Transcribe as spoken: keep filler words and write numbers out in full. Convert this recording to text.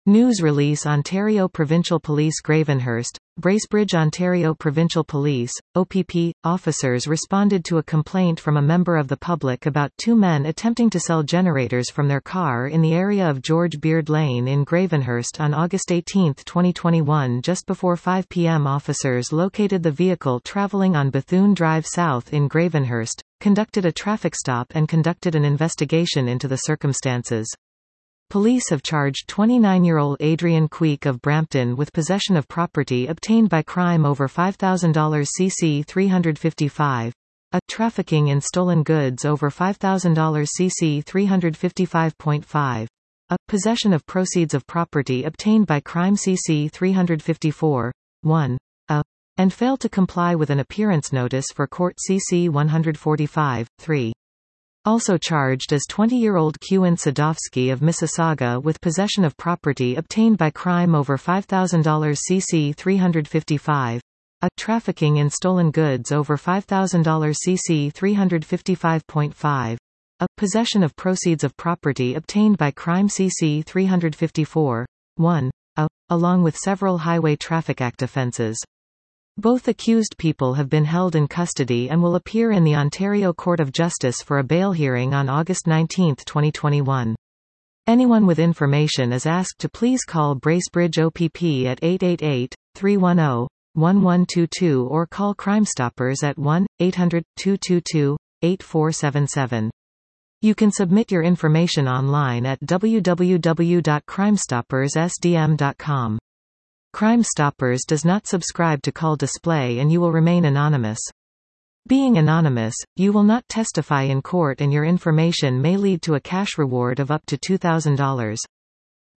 News release Ontario Provincial Police Gravenhurst, Bracebridge Ontario Provincial Police, O P P, officers responded to a complaint from a member of the public about two men attempting to sell generators from their car in the area of George Beard Lane in Gravenhurst on August eighteenth twenty twenty-one. Just before five p m officers located the vehicle travelling on Bethune Drive South in Gravenhurst, conducted a traffic stop and conducted an investigation into the circumstances. Police have charged twenty-nine-year-old Adrian Queek of Brampton with possession of property obtained by crime over five thousand dollars C C three fifty-five, a trafficking in stolen goods over five thousand dollars C C three fifty-five point five, a possession of proceeds of property obtained by crime C C three fifty-four, one, a, and failed to comply with an appearance notice for court C C one forty-five, three. Also charged is twenty-year-old Kewan Sadowski of Mississauga with possession of property obtained by crime over five thousand dollars C C three fifty-five, a trafficking in stolen goods over five thousand dollars C C three fifty-five point five, a possession of proceeds of property obtained by crime C C three fifty-four, one, a, along with several Highway Traffic Act offences. Both accused people have been held in custody and will appear in the Ontario Court of Justice for a bail hearing on August nineteenth twenty twenty-one. Anyone with information is asked to please call Bracebridge O P P at eight eight eight, three one zero, one one two two or call Crime Stoppers at one eight hundred, two two two, eight four seven seven. You can submit your information online at w w w dot crime stoppers s d m dot com. Crime Stoppers does not subscribe to Call Display and you will remain anonymous. Being anonymous, you will not testify in court and your information may lead to a cash reward of up to two thousand dollars.